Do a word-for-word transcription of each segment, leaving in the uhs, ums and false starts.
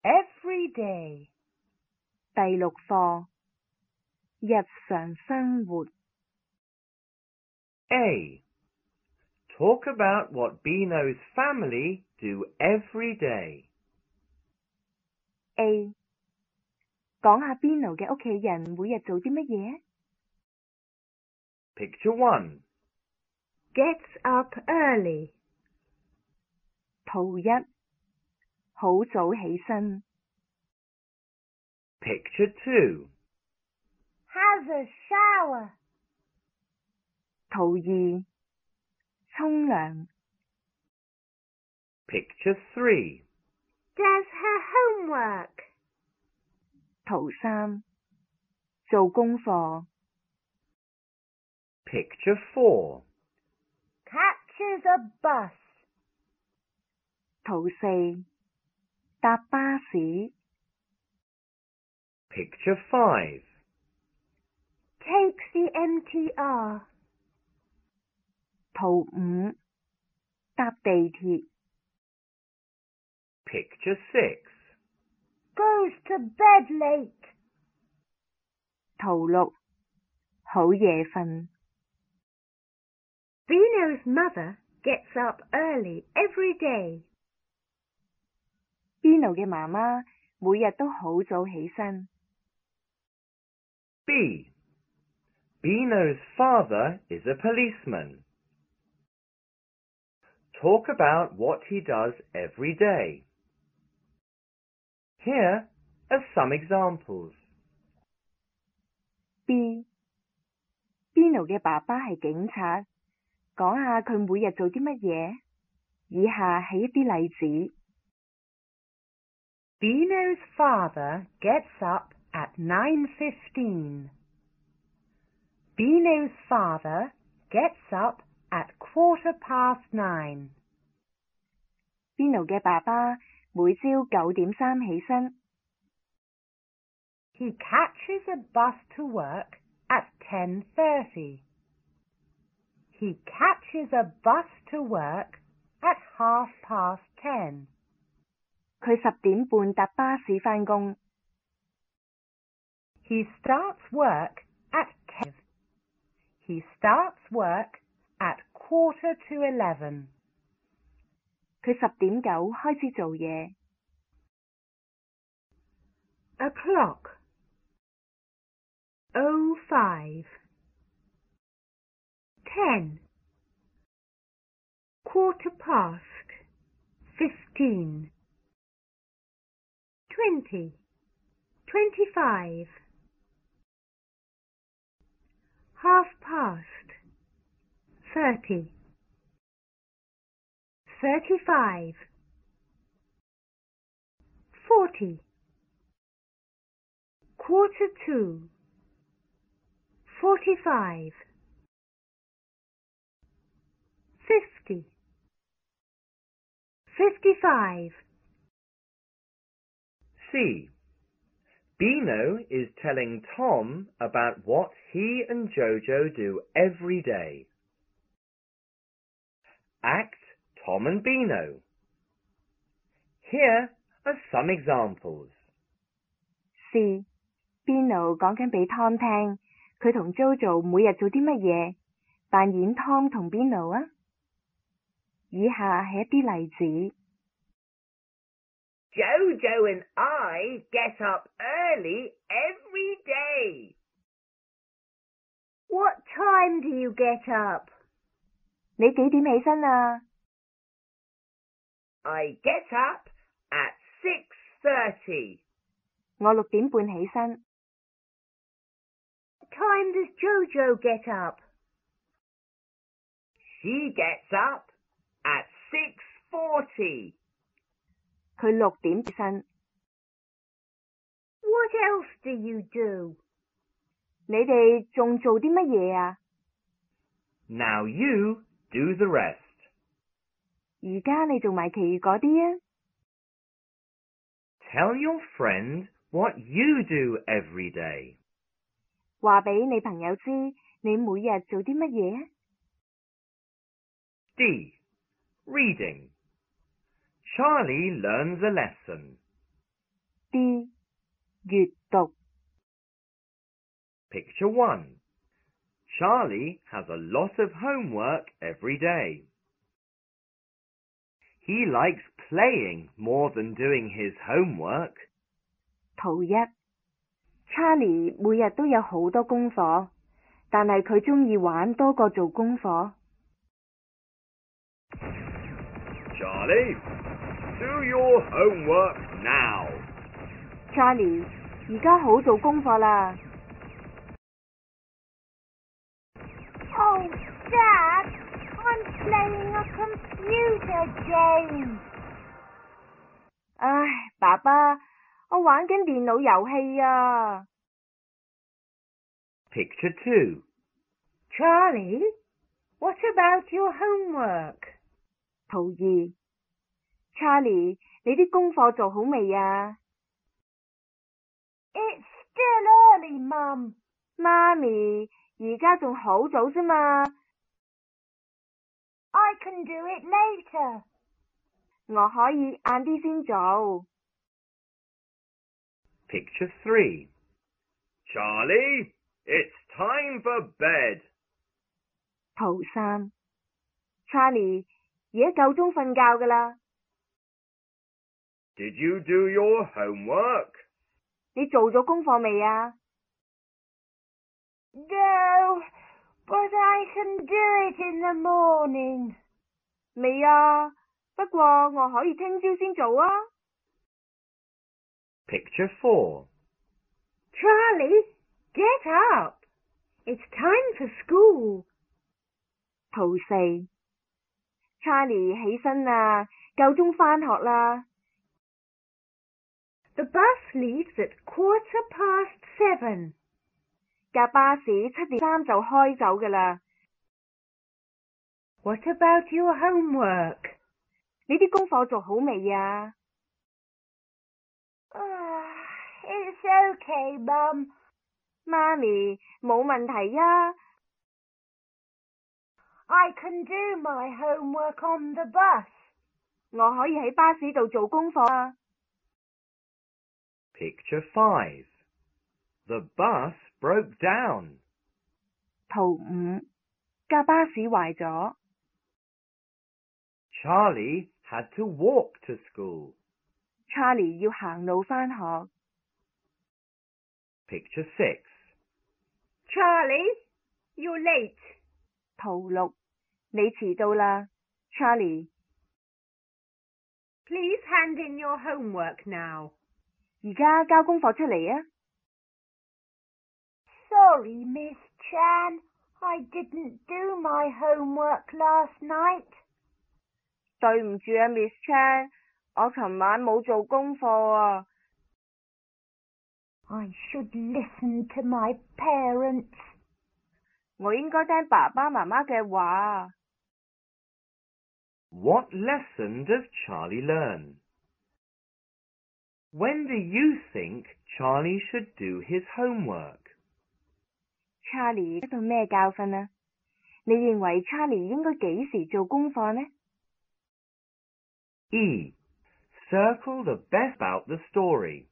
every day. 第六課，日常生活。 A. Talk about what Beano's family do every day. A. 講下 Beano 嘅屋企人每日做啲乜嘢？ Picture one. Gets up early. 圖一，好早起身。 Picture two. Has a shower. 圖二，沖涼。 Picture three. Does her homework. 圖三，做功課。 Picture four. Catches a bus. 圖四，搭巴士。 Picture five. Takes the M T R. 圖五，搭地鐵。 Picture six. Goes to bed late. 圖六，好夜瞓。 Beano's mother gets up early every day. Beano 嘅媽媽每日都好早起身。 B. Beano's father is a policeman. Talk about what he does every day. Here are some examples. B. Beano 嘅爸爸係警察，講下佢每日做啲乜嘢。以下係一啲例子。 Beano's father gets up at nine fifteen. Beano's father gets up at quarter past nine. Beano 嘅爸爸每朝九點三起身。 He catches a bus to work at ten thirty. He catches a bus to work at half past ten. 佢十點半搭巴士返工。 He starts work at ten. He starts work at quarter to eleven. 佢十點九開始做嘢。 A clock. Oh five. Ten. Quarter past. Fifteen. Twenty. Twenty-five. Half past. Thirty. Thirty-five. Forty. Quarter to. Forty-five. Fifty. Fifty-five. C. Beano is telling Tom about what he and Jojo do every day. Act Tom and Beano. Here are some examples. C. Beano 講緊俾 Tom 聽，佢同 Jojo 每日做啲乜嘢，扮演 Tom 同 Beano 啊。以下係一啲例子。 Jojo and I get up early every day. What time do you get up? 你幾點起身啊？ I get up at six thirty. 我六點半起身。 What time does Jojo get up? She gets up at six forty. 佢六點起身。 What else do you do? 你哋仲做啲乜嘢啊？ Now you do the rest. 而家你做埋其餘嗰啲啊。 Tell your friend what you do every day. 話俾你朋友知你每日做啲乜嘢。 D. Reading. Charlie learns a lesson. D. 閱讀 Picture one. Charlie has a lot of homework every day. He likes playing more than doing his homework. 圖一 Charlie 每日都有好多功課，但係佢鍾意玩多過做功課。 Charlie, do your homework now. Charlie, 而家好做功課啦。 Oh, Dad, I'm playing a computer game. 唉，爸爸，我玩緊電腦遊戲啊。 Picture two. Charlie, what about your homework? 圖二 Charlie, 你啲功課做好未啊？ It's still early, Mum. 媽咪，而家仲好早啫嘛。 I can do it later. 我可以晏啲先做。 Picture three. Charlie, it's time for bed. 圖三 Charlie, 而家夠鐘瞓覺㗎啦。 Did you do your homework? 你做咗功課未啊？ No, but I can do it in the morning. 未啊，不過我可以聽朝先做啊。 Picture four. Charlie, get up. It's time for school. 圖四 Charlie 起身啦，夠鐘返學啦。 The bus leaves at quarter past seven. 架巴士七點三就開走㗎啦。 What about your homework? 你啲功課做好未啊？ Uh, it's okay, Mum. 媽咪，冇問題啊。 I can do my homework on the bus. 我可以喺巴士度做功課啊。 Picture five. The bus broke down. 圖五架巴士壞咗。 Charlie had to walk to school. Charlie 要行路返學。 Picture six. Charlie, you're late. 圖六你遲到啦 Charlie. Please hand in your homework now. 而家交功課出嚟啊。 Sorry, Miss Chan. I didn't do my homework last night. 對唔住啊 Miss Chan， 我琴晚冇做功課啊。 I should listen to my parents. 我應該聽爸爸媽媽嘅話。 What lesson does Charlie learn? When do you think Charlie should do his homework? Charlie 得到咩教訓啊？你認為 Charlie 應該幾時做功課呢？ E. Circle the best about the story.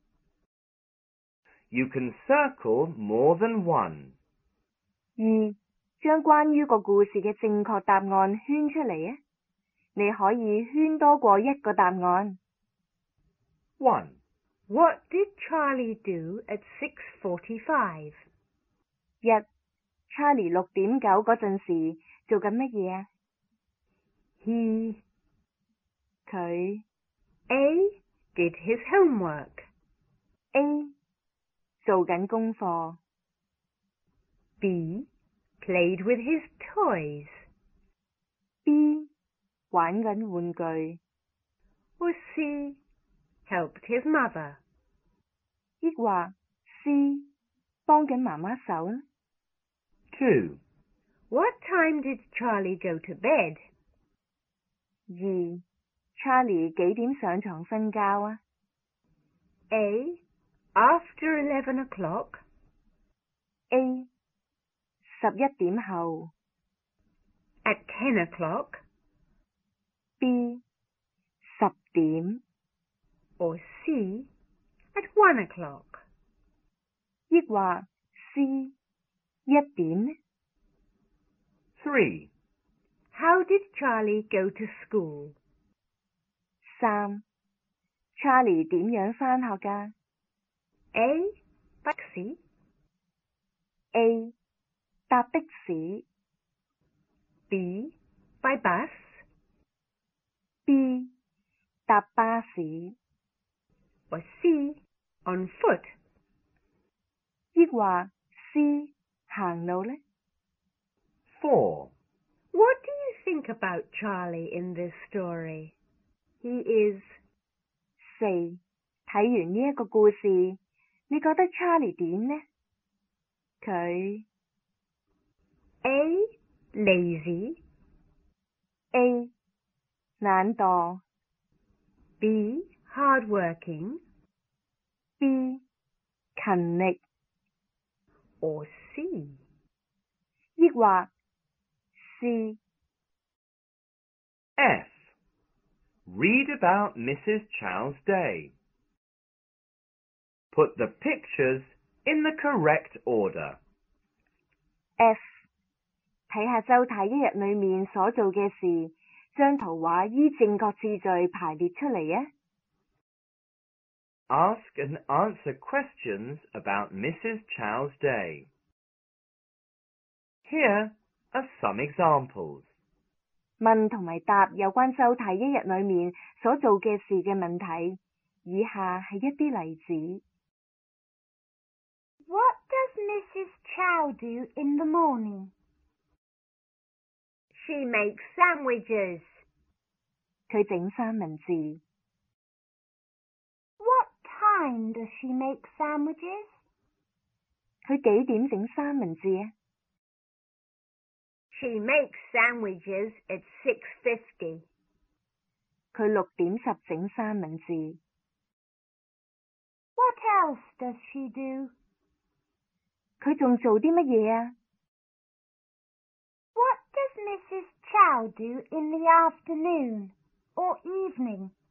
You can circle more than one. 二將關於個故事嘅正確答案圈出嚟啊！你可以圈多過一個答案。 one. What did Charlie do at six forty-five? 一 Charlie 六點九嗰陣時做緊乜嘢啊？ He 佢 A. did his homework. A 做緊功課。 B. played with his toys. B 玩緊玩具。 Or C. helped his mother. 抑或 C 幫緊媽媽手呢？ two. What time did Charlie go to bed? 二 Charlie 幾點上床瞓覺啊？ A. After eleven o'clock. A 十一點後。 At ten o'clock. B 十點。 Or C. at one o'clock? 抑或 C 一點呢？ Three. How did Charlie go to school? 三 Charlie 點樣返學㗎？ A. Taxi. A 搭的士 B. By bus. B 搭巴士 Or C. On foot. 抑或 C 行路呢？ Four. What do you think about Charlie in this story? He is... 四睇完呢一個故事，你覺得 Charlie 點呢？佢 A. Lazy. A 懶惰 B. Hardworking. B 勤力 Or C. 抑或 C F. Read about Missus Chow's day. Put the pictures in the correct order. F 睇下周太一日裏面所做嘅事，將圖畫依正確次序排列出嚟啊！ Ask and answer questions about Missus Chow's day. Here are some examples. 問同埋答有關周太一日裏面所做嘅事嘅問題，以下係一啲例子。 What does Missus Chow do in the morning? She makes sandwiches. 佢整三文治。 What time does she make sandwiches? 佢幾點整三文治啊？ She makes sandwiches at six fifty. 佢六點十整三文治。 What else does she do? 佢仲做啲乜嘢啊？ What does Missus Chow do in the afternoon or evening?